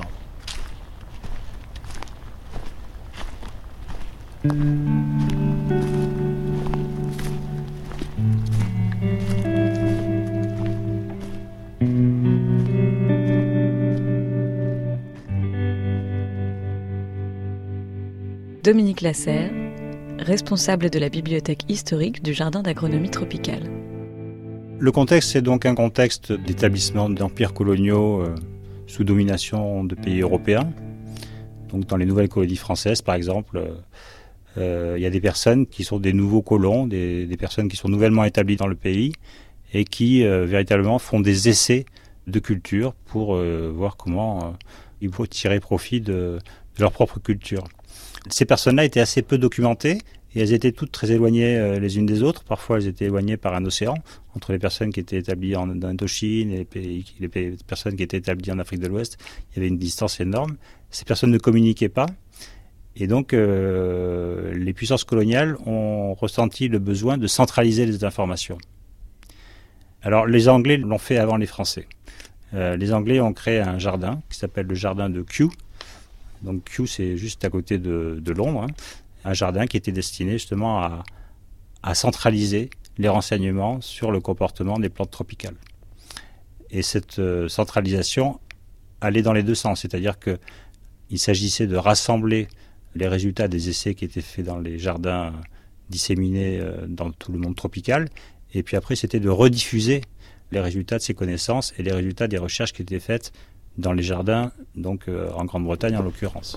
Dominique Lasserre, responsable de la bibliothèque historique du Jardin d'agronomie tropicale. Le contexte, c'est donc un contexte d'établissement d'empires coloniaux sous domination de pays européens. Donc dans les nouvelles colonies françaises, par exemple, il y a des personnes qui sont des nouveaux colons, des personnes qui sont nouvellement établies dans le pays et qui véritablement font des essais de culture pour voir comment ils vont tirer profit de leur propre culture. Ces personnes-là étaient assez peu documentées et elles étaient toutes très éloignées les unes des autres. Parfois, elles étaient éloignées par un océan entre les personnes qui étaient établies en Indochine et les personnes qui étaient établies en Afrique de l'Ouest. Il y avait une distance énorme. Ces personnes ne communiquaient pas. Et donc, les puissances coloniales ont ressenti le besoin de centraliser les informations. Alors, les Anglais l'ont fait avant les Français. Les Anglais ont créé un jardin qui s'appelle le jardin de Kew. Donc Kew, c'est juste à côté de Londres, hein. Un jardin qui était destiné justement à centraliser les renseignements sur le comportement des plantes tropicales. Et cette centralisation allait dans les deux sens, c'est-à-dire qu'il s'agissait de rassembler les résultats des essais qui étaient faits dans les jardins disséminés dans tout le monde tropical, et puis après c'était de rediffuser les résultats de ces connaissances et les résultats des recherches qui étaient faites dans les jardins, donc en Grande-Bretagne en l'occurrence.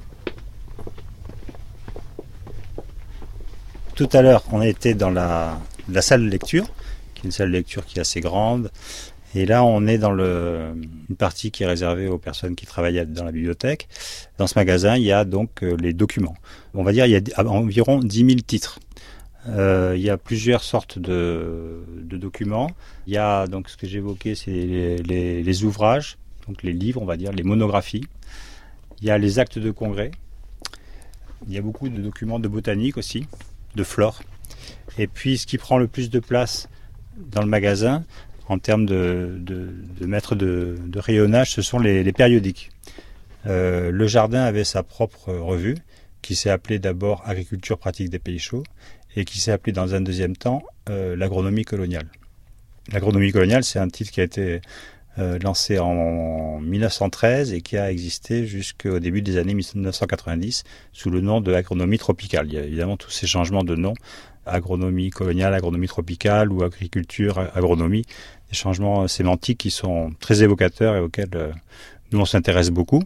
Tout à l'heure, on était dans la salle de lecture, qui est une salle de lecture qui est assez grande. Et là, on est dans une partie qui est réservée aux personnes qui travaillent dans la bibliothèque. Dans ce magasin, il y a donc les documents. On va dire il y a environ 10 000 titres. Il y a plusieurs sortes de documents. Il y a donc ce que j'évoquais, c'est les ouvrages, donc les livres, on va dire, les monographies. Il y a les actes de congrès. Il y a beaucoup de documents de botanique aussi, de flore. Et puis, ce qui prend le plus de place dans le magasin, en termes de mètres de rayonnage, ce sont les périodiques. Le jardin avait sa propre revue, qui s'est appelée d'abord Agriculture pratique des pays chauds, et qui s'est appelée dans un deuxième temps l'agronomie coloniale. L'agronomie coloniale, c'est un titre qui a été lancé en 1913 et qui a existé jusqu'au début des années 1990 sous le nom de agronomie tropicale. Il y a évidemment tous ces changements de nom, agronomie coloniale, agronomie tropicale ou agriculture, agronomie, des changements sémantiques qui sont très évocateurs et auxquels nous on s'intéresse beaucoup.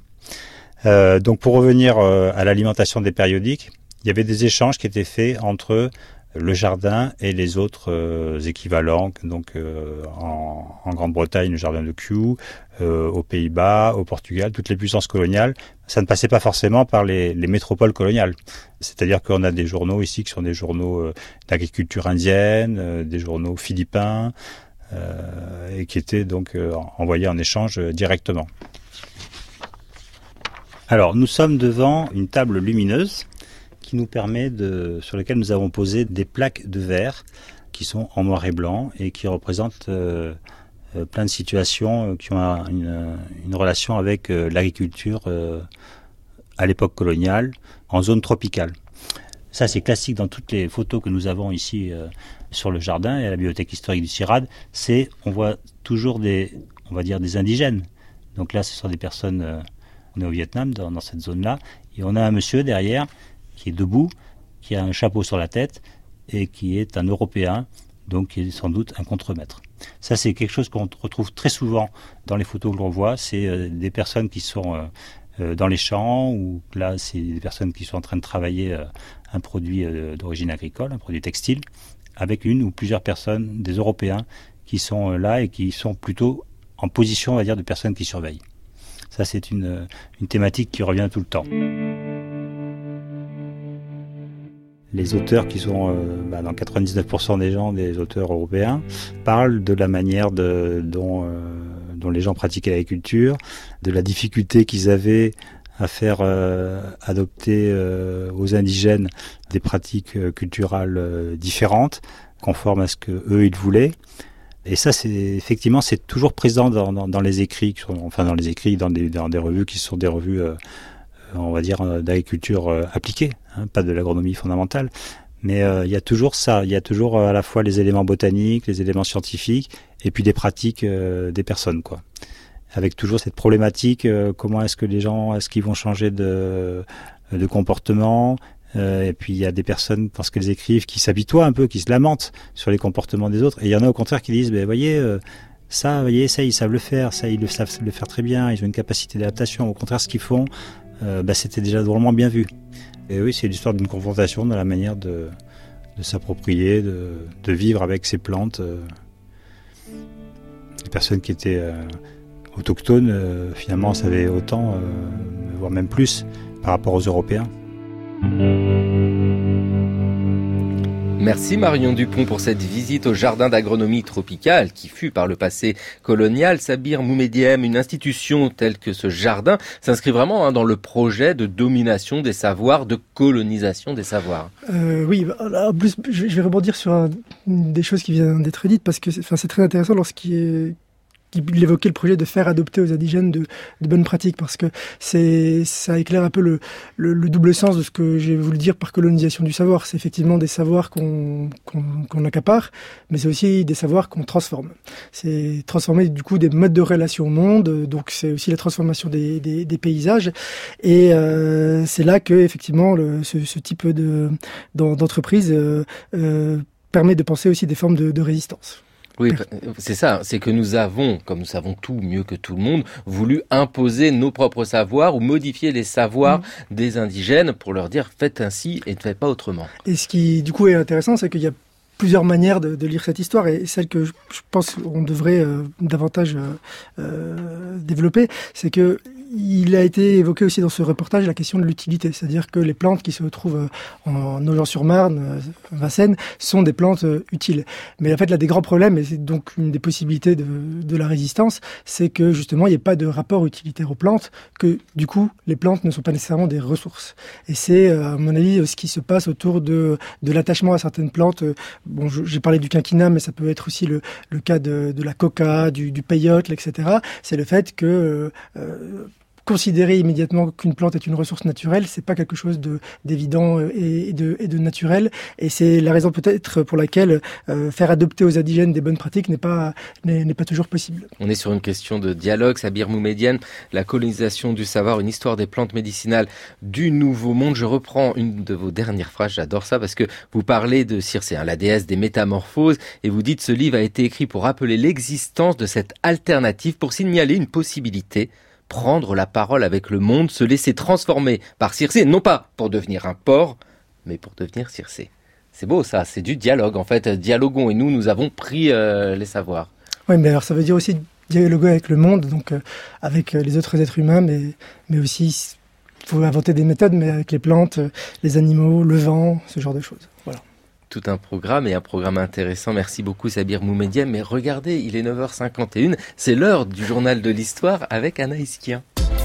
Donc pour revenir à l'alimentation des périodiques, il y avait des échanges qui étaient faits entre le jardin et les autres équivalents, donc en Grande-Bretagne, le jardin de Kew, aux Pays-Bas, au Portugal, toutes les puissances coloniales, ça ne passait pas forcément par les métropoles coloniales. C'est-à-dire qu'on a des journaux ici qui sont des journaux d'agriculture indienne, des journaux philippins, et qui étaient donc envoyés en échange directement. Alors, nous sommes devant une table lumineuse qui nous permet sur laquelle nous avons posé des plaques de verre qui sont en noir et blanc et qui représentent plein de situations qui ont une relation avec l'agriculture à l'époque coloniale en zone tropicale. Ça, c'est classique dans toutes les photos que nous avons ici sur le jardin et à la bibliothèque historique du CIRAD. On voit toujours des indigènes. Donc là, ce sont des personnes nées au Vietnam, dans cette zone-là. Et on a un monsieur derrière qui est debout, qui a un chapeau sur la tête et qui est un Européen, donc qui est sans doute un contremaître. Ça, c'est quelque chose qu'on retrouve très souvent dans les photos que l'on voit. C'est des personnes qui sont dans les champs, ou là, c'est des personnes qui sont en train de travailler un produit d'origine agricole, un produit textile, avec une ou plusieurs personnes, des Européens, qui sont là et qui sont plutôt en position, on va dire, de personnes qui surveillent. Ça, c'est une thématique qui revient tout le temps. Les auteurs qui sont, dans 99% des gens, des auteurs européens, parlent de la manière dont les gens pratiquaient l'agriculture, de la difficulté qu'ils avaient à faire adopter aux indigènes des pratiques culturelles différentes, conformes à ce qu'eux ils voulaient. Et ça, c'est toujours présent dans les écrits, dans des revues qui sont des revues, on va dire, d'agriculture appliquée, pas de l'agronomie fondamentale. Mais il y a toujours ça, il y a toujours à la fois les éléments botaniques, les éléments scientifiques, et puis des pratiques des personnes, quoi. Avec toujours cette problématique, comment est-ce que les gens, est-ce qu'ils vont changer de comportement, et puis il y a des personnes, parce qu'elles écrivent, qui s'habituent un peu, qui se lamentent sur les comportements des autres, et il y en a au contraire qui disent, voyez, ça ils savent le faire, ça ils savent le faire très bien, ils ont une capacité d'adaptation. Au contraire, ce qu'ils font, c'était déjà drôlement bien vu. Et oui, c'est l'histoire d'une confrontation dans la manière de s'approprier, de vivre avec ces plantes. Les personnes qui étaient autochtones, finalement, savaient autant, voire même plus, par rapport aux Européens. Merci Marion Dupont pour cette visite au jardin d'agronomie tropicale qui fut par le passé colonial. Sabir Moumediem, une institution telle que ce jardin s'inscrit vraiment dans le projet de domination des savoirs, de colonisation des savoirs. Oui, en plus je vais rebondir sur une des choses qui vient d'être dites parce que c'est très intéressant lorsqu'il évoquait le projet de faire adopter aux indigènes de bonnes pratiques, parce que ça éclaire un peu le double sens de ce que j'ai voulu dire par colonisation du savoir. C'est effectivement des savoirs qu'on accapare, mais c'est aussi des savoirs qu'on transforme. C'est transformer du coup des modes de relation au monde, donc c'est aussi la transformation des paysages, et c'est là que effectivement ce type d'entreprise permet de penser aussi des formes de résistance. Oui, c'est ça, c'est que nous avons, comme nous savons tout mieux que tout le monde, voulu imposer nos propres savoirs ou modifier les savoirs des indigènes pour leur dire faites ainsi et ne faites pas autrement. Et ce qui du coup est intéressant, c'est qu'il y a plusieurs manières de lire cette histoire, et celle que je pense qu'on devrait davantage développer, c'est que il a été évoqué aussi dans ce reportage la question de l'utilité, c'est-à-dire que les plantes qui se trouvent en Nogent-sur-Marne, Vincennes, sont des plantes utiles. Mais en fait, là, des grands problèmes, et c'est donc une des possibilités de la résistance, c'est que justement, il n'y a pas de rapport utilitaire aux plantes, que du coup, les plantes ne sont pas nécessairement des ressources. Et c'est, à mon avis, ce qui se passe autour de l'attachement à certaines plantes. Bon, j'ai parlé du quinquina, mais ça peut être aussi le cas de la coca, du peyote, etc. C'est le fait que considérer immédiatement qu'une plante est une ressource naturelle, c'est pas quelque chose d'évident et de naturel. Et c'est la raison peut-être pour laquelle faire adopter aux indigènes des bonnes pratiques n'est pas toujours possible. On est sur une question de dialogue. Sabir Moumediem, la colonisation du savoir, une histoire des plantes médicinales du Nouveau Monde. Je reprends une de vos dernières phrases, j'adore ça, parce que vous parlez de Circé, la déesse des métamorphoses, et vous dites ce livre a été écrit pour rappeler l'existence de cette alternative, pour signaler une possibilité: prendre la parole avec le monde, se laisser transformer par Circé, non pas pour devenir un porc, mais pour devenir Circé. C'est beau ça, c'est du dialogue en fait. Dialoguons et nous avons pris les savoirs. Oui, mais alors ça veut dire aussi dialoguer avec le monde, donc avec les autres êtres humains, mais aussi il faut inventer des méthodes, mais avec les plantes, les animaux, le vent, ce genre de choses. Voilà. Tout un programme et un programme intéressant. Merci beaucoup Sabir Moumedienne. Mais regardez, il est 9h51, c'est l'heure du journal de l'histoire avec Anaïs Kien.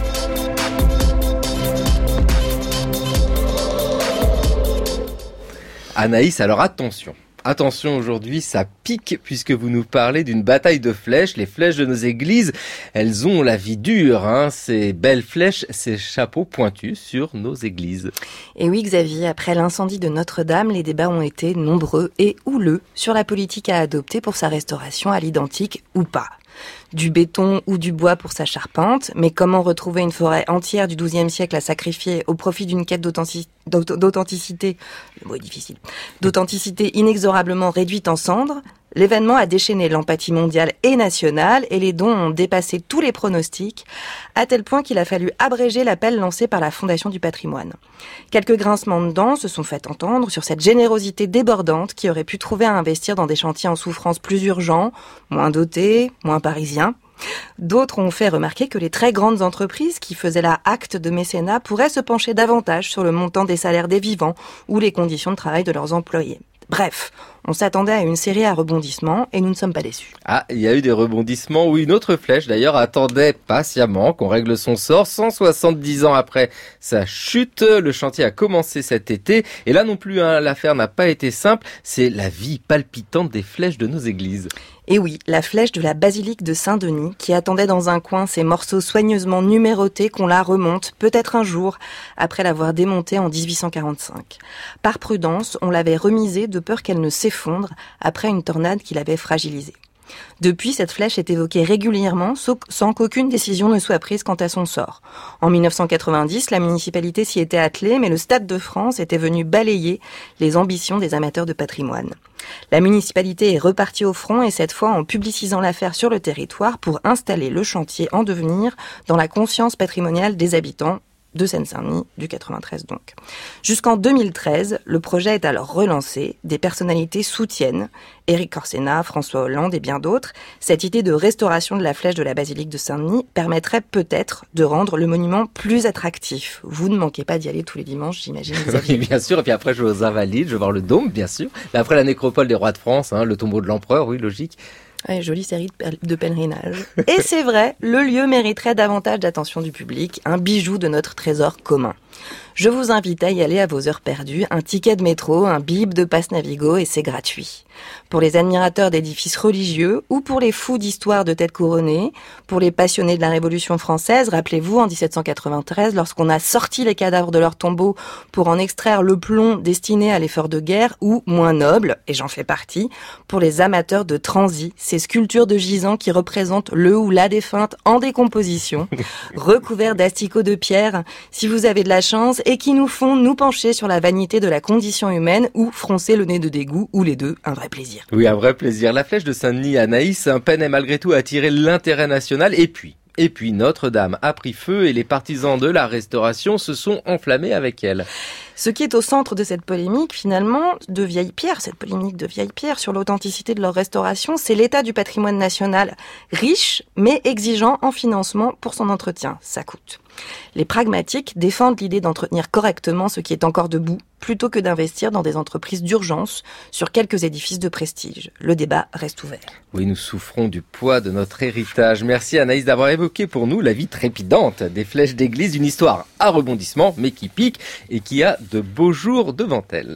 Anaïs, alors attention. Attention, aujourd'hui, ça pique puisque vous nous parlez d'une bataille de flèches. Les flèches de nos églises, elles ont la vie dure, ces belles flèches, ces chapeaux pointus sur nos églises. Et oui, Xavier, après l'incendie de Notre-Dame, les débats ont été nombreux et houleux sur la politique à adopter pour sa restauration à l'identique ou pas. Du béton ou du bois pour sa charpente, mais comment retrouver une forêt entière du XIIe siècle à sacrifier au profit d'une quête d'authenticité, le mot est difficile, d'authenticité inexorablement réduite en cendres? L'événement a déchaîné l'empathie mondiale et nationale et les dons ont dépassé tous les pronostics, à tel point qu'il a fallu abréger l'appel lancé par la Fondation du patrimoine. Quelques grincements de dents se sont fait entendre sur cette générosité débordante qui aurait pu trouver à investir dans des chantiers en souffrance plus urgents, moins dotés, moins parisiens. D'autres ont fait remarquer que les très grandes entreprises qui faisaient là acte de mécénat pourraient se pencher davantage sur le montant des salaires des vivants ou les conditions de travail de leurs employés. Bref, on s'attendait à une série à rebondissements et nous ne sommes pas déçus. Ah, il y a eu des rebondissements où une autre flèche d'ailleurs attendait patiemment qu'on règle son sort. 170 ans après sa chute, le chantier a commencé cet été. Et là non plus, l'affaire n'a pas été simple. C'est la vie palpitante des flèches de nos églises. Et oui, la flèche de la basilique de Saint-Denis, qui attendait dans un coin ces morceaux soigneusement numérotés qu'on la remonte, peut-être un jour, après l'avoir démontée en 1845. Par prudence, on l'avait remisée de peur qu'elle ne s'effondre après une tornade qui l'avait fragilisée. Depuis, cette flèche est évoquée régulièrement sans qu'aucune décision ne soit prise quant à son sort. En 1990, la municipalité s'y était attelée, mais le Stade de France était venu balayer les ambitions des amateurs de patrimoine. La municipalité est repartie au front et cette fois en publicisant l'affaire sur le territoire pour installer le chantier en devenir dans la conscience patrimoniale des habitants de Seine-Saint-Denis, du 93 donc. Jusqu'en 2013, le projet est alors relancé, des personnalités soutiennent, Éric Corsena, François Hollande et bien d'autres, cette idée de restauration de la flèche de la basilique de Saint-Denis permettrait peut-être de rendre le monument plus attractif. Vous ne manquez pas d'y aller tous les dimanches, j'imagine. Oui, bien sûr, et puis après je vais aux Invalides, je vais voir le dôme, bien sûr. Et après la nécropole des rois de France, le tombeau de l'empereur, oui, logique. Ouais, jolie série de pèlerinage. Et c'est vrai, le lieu mériterait davantage d'attention du public, un bijou de notre trésor commun. Je vous invite à y aller à vos heures perdues, un ticket de métro, un bib de passe Navigo et c'est gratuit. Pour les admirateurs d'édifices religieux ou pour les fous d'histoire de têtes couronnées, pour les passionnés de la Révolution française, rappelez-vous en 1793 lorsqu'on a sorti les cadavres de leurs tombeaux pour en extraire le plomb destiné à l'effort de guerre ou, moins noble, et j'en fais partie, pour les amateurs de transi, ces sculptures de gisants qui représentent le ou la défunte en décomposition, recouverts d'asticots de pierre, si vous avez de la chance, et qui nous font nous pencher sur la vanité de la condition humaine ou froncer le nez de dégoût, ou les deux, un vrai plaisir. Oui, un vrai plaisir. La flèche de Saint-Denis, Anaïs, peine malgré tout à attirer l'intérêt national. Et puis Notre-Dame a pris feu et les partisans de la restauration se sont enflammés avec elle. Ce qui est au centre de cette polémique, finalement, de Vieille-Pierre, cette polémique de Vieille-Pierre sur l'authenticité de leur restauration, c'est l'état du patrimoine national, riche mais exigeant en financement pour son entretien. Ça coûte. Les pragmatiques défendent l'idée d'entretenir correctement ce qui est encore debout, plutôt que d'investir dans des entreprises d'urgence sur quelques édifices de prestige. Le débat reste ouvert. Oui, nous souffrons du poids de notre héritage. Merci Anaïs d'avoir évoqué pour nous la vie trépidante des flèches d'église, une histoire à rebondissement, mais qui pique et qui a de beaux jours devant elle.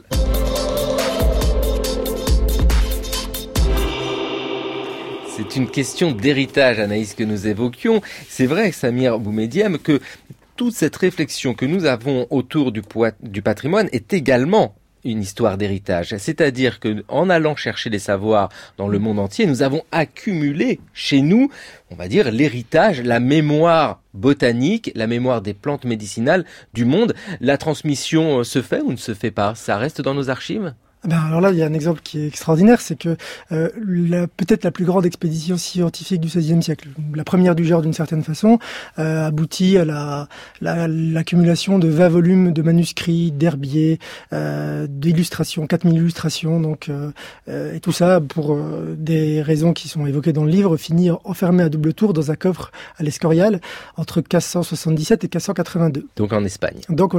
C'est une question d'héritage, Anaïs, que nous évoquions. C'est vrai, Samir Boumedienne, que toute cette réflexion que nous avons autour du patrimoine est également une histoire d'héritage. C'est-à-dire que, en allant chercher des savoirs dans le monde entier, nous avons accumulé chez nous, on va dire, l'héritage, la mémoire botanique, la mémoire des plantes médicinales du monde. La transmission se fait ou ne se fait pas? Ça reste dans nos archives? Alors là, il y a un exemple qui est extraordinaire, c'est que peut-être la plus grande expédition scientifique du XVIe siècle, la première du genre d'une certaine façon, aboutit à l'accumulation de 20 volumes de manuscrits, d'herbiers, d'illustrations, 4000 illustrations, donc et tout ça pour des raisons qui sont évoquées dans le livre, finit enfermé à double tour dans un coffre à l'Escorial entre 1577 et 1582. Donc en Espagne.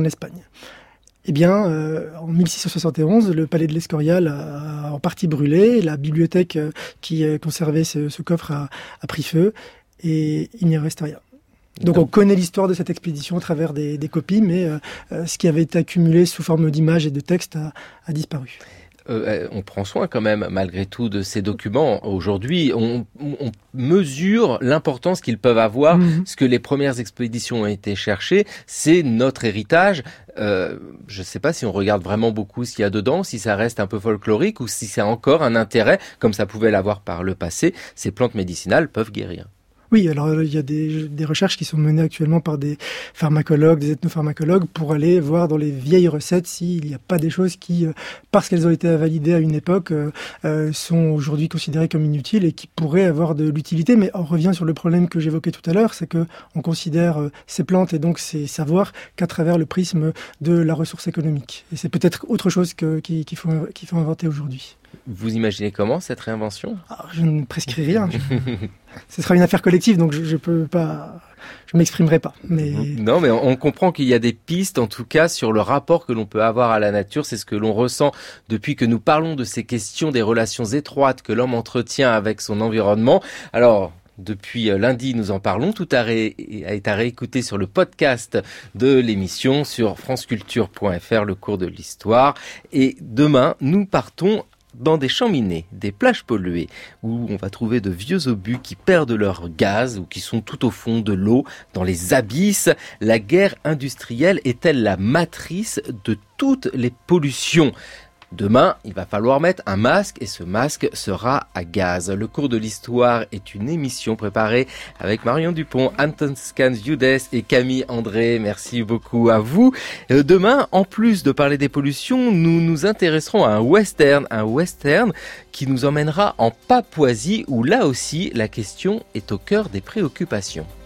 Eh bien, en 1671, le palais de l'Escorial a en partie brûlé. La bibliothèque qui conservait ce coffre a pris feu et il n'y reste rien. Donc on connaît l'histoire de cette expédition à travers des copies, mais ce qui avait été accumulé sous forme d'images et de textes a disparu. On prend soin quand même, malgré tout, de ces documents. Aujourd'hui, on mesure l'importance qu'ils peuvent avoir. Ce que les premières expéditions ont été chercher, c'est notre héritage. Je ne sais pas si on regarde vraiment beaucoup ce qu'il y a dedans, si ça reste un peu folklorique ou si c'est encore un intérêt, comme ça pouvait l'avoir par le passé. Ces plantes médicinales peuvent guérir. Oui, alors il y a des recherches qui sont menées actuellement par des pharmacologues, des ethnopharmacologues, pour aller voir dans les vieilles recettes s'il n'y a pas des choses qui, parce qu'elles ont été validées à une époque, sont aujourd'hui considérées comme inutiles et qui pourraient avoir de l'utilité. Mais on revient sur le problème que j'évoquais tout à l'heure, c'est que on considère ces plantes et donc ces savoirs qu'à travers le prisme de la ressource économique. Et c'est peut-être autre chose qu'il faut inventer aujourd'hui. Vous imaginez comment cette réinvention ? Je ne prescris rien. Ce sera une affaire collective, donc je peux pas, je m'exprimerai pas. Mais non, mais on comprend qu'il y a des pistes, en tout cas, sur le rapport que l'on peut avoir à la nature. C'est ce que l'on ressent depuis que nous parlons de ces questions des relations étroites que l'homme entretient avec son environnement. Alors, depuis lundi, nous en parlons. Tout est à réécouter sur le podcast de l'émission sur franceculture.fr, le cours de l'histoire. Et demain, nous partons dans des champs minés, des plages polluées, où on va trouver de vieux obus qui perdent leur gaz ou qui sont tout au fond de l'eau, dans les abysses. La guerre industrielle est-elle la matrice de toutes les pollutions ? Demain, il va falloir mettre un masque et ce masque sera à gaz. Le cours de l'histoire est une émission préparée avec Marion Dupont, Anton Skans-Yudes et Camille André. Merci beaucoup à vous. Demain, en plus de parler des pollutions, nous nous intéresserons à un western qui nous emmènera en Papouasie où là aussi la question est au cœur des préoccupations.